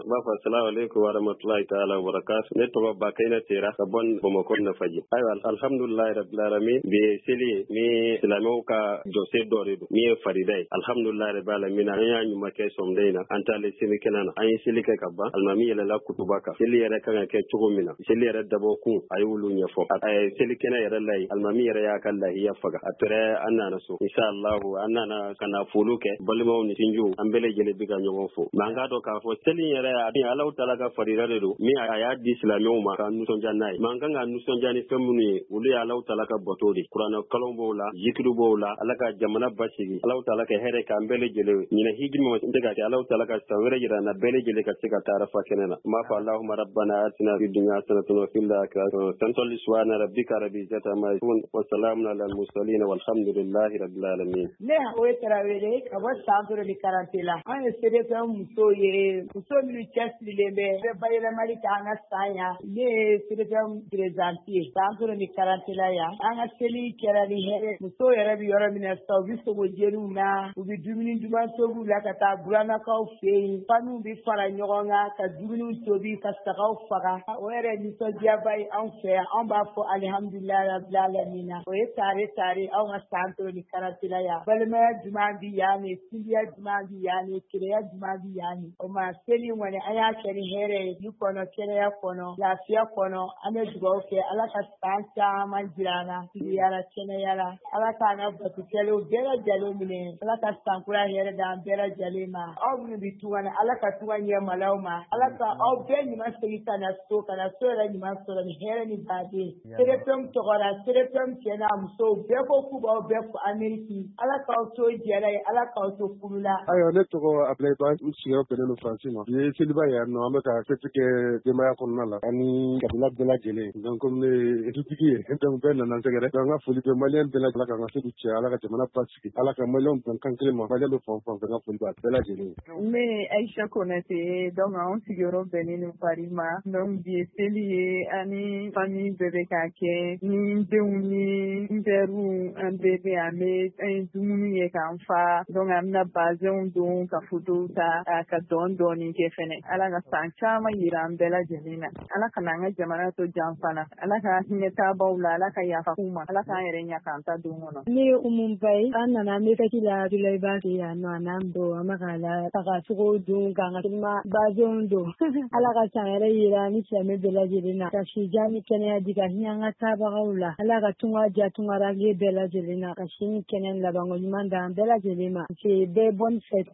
Ba fa assalamu alaikum wa rahmatullahi ta'ala wa barakatuh. Ne to ba kai na tera ka bon Bamako na faji. Ayo alhamdulillah rabbil alamin be seli mi islamo ka jose dore do. Mi faridai. Alhamdulillah rabbil alamin an ya nyuma ke somdaina. Anta le seli kenana. An seli ka kabba. Almami yala la kutubaka. Seli yara kan ke chugumina. Seli yara dabo ku ayulu nya fo. Ay seli kena yara lai. Almami yara ya kallahi ya faga. Atore anana so. Inshallah anana kana fuluke. Balimo ni tinju ambele jele biga nyogo fo. Manga do ka fo seli yara abi Allah Ta'ala ka farira de do mi aya di islamiyo ma ka nuson janai man kan ga nuson jani femuni uli Allah Ta'ala ka botodi Qur'an kalombo la zikru bo la Allah ka jamana bashiri Allah Ta'ala ka here ka ambele jele ni na hijima daga ta Allah Ta'ala ka tawira jira na bele jele ka cika tarafa kenena ma fa Allahumma rabbana atina fid dunya hasanatan wa fil akhirati hasanatan subhana rabbika rabbil izzati amma yasifun wa salamun alal mursalin walhamdulillahi rabbil alamin ne o etrawele ka wa santure di karantela an sere ta muso ye muso mi lembe bayela mali kanga saya ne sirgam prezanti santure ni karantela ya anga seli kera ni here muso yara bi yoro mina sta biso bo jeru na ubi dumini duma togu la kata burana ka fe panu bi fara nyogonga ka dumini tobi ka sakaw faga o yere ni so dia bay an fe an ba fo alhamdulillah rabbil alamin o e tare anga santure ni karantela ya balma duma bi ya ne silia duma bi ya ne kireya duma bi ya ne o ma seli wani aya keri here yi kono kereya kono lafiya kono ane dugaw kɛ ala ka san caman jirana yara kɛnɛyara ala ka na batu kɛlew bɛɛ lajɛlen minɛ ala ka sankura hɛrɛ d'an bɛɛ lajɛlen ma aw minnu bi tunga na ala ka tunga ɲɛmalaw ma ala ka aw bɛɛ ɲuman segin ka na so yɛrɛ ɲuman sɔrɔ ni hɛrɛ ni baden serefɛnw tɔgɔra serefɛnw cɛ n'a musow bɛɛ ko k'u b'aw bɛɛ fo ameriki ala k'aw to jɛra ye ala k'aw to furu la ayiwa ne tɔgɔ Ablaye Ba n sigiyɔrɔ bɛnnen don Faransi ma ye seliba yan nɔ an bɛ ka fɛti kɛ denbaya kɔnɔna la ani kabila bɛɛ lajɛlen donc comme ne ye dutigi ye donc bɛɛ nana n sɛgɛrɛ donc an ka foli bɛ maliyɛn bɛɛ lajɛlen ka n ka se k'u cɛ ala ka jamana basigi ala ka maliyɛnw bɛn kan kelen ma maliyɛn bɛ fan o fan fɛ n ka foli b'a bɛɛ lajɛlen ne ye Aïcha Konate ye donc an sigiyɔrɔ bɛnnen don Paris ma donc bi ye seli ye ani famille bɛɛ bɛ k'a kɛ ni denw ni n pɛriw an bɛɛ bɛ an bɛ dumuni ye k'an fa donc an bɛna bazɛnw don ka fotow ta ka dɔɔnin kɛ fɛnɛ ala ka san caman yira an bɛɛ lajɛlen na ala ka n'an ka jamana to janfana ala ka hinɛ taabaw la ala ka yafa k'u ma ala k'an yɛrɛ ɲa k'an ta don kɔnɔ ne ye Umu Baye an nana an bɛ kɛti la Abdoulaye Ba fɛ yan nɔ a n'an don an bɛ k'a la tagacogo don k'an ka telima bazɛnw don ala ka san yɛrɛ yira ni silamɛ bɛɛ lajɛlen na ka sija ni kɛnɛya di ka hinɛ an ka taabagaw la ala ka tunga ja tungarage bɛɛ lajɛlen na ka si ni kɛnɛ labanko ɲuman d'an bɛɛ lajɛlen ma c'est des bonnes fêtes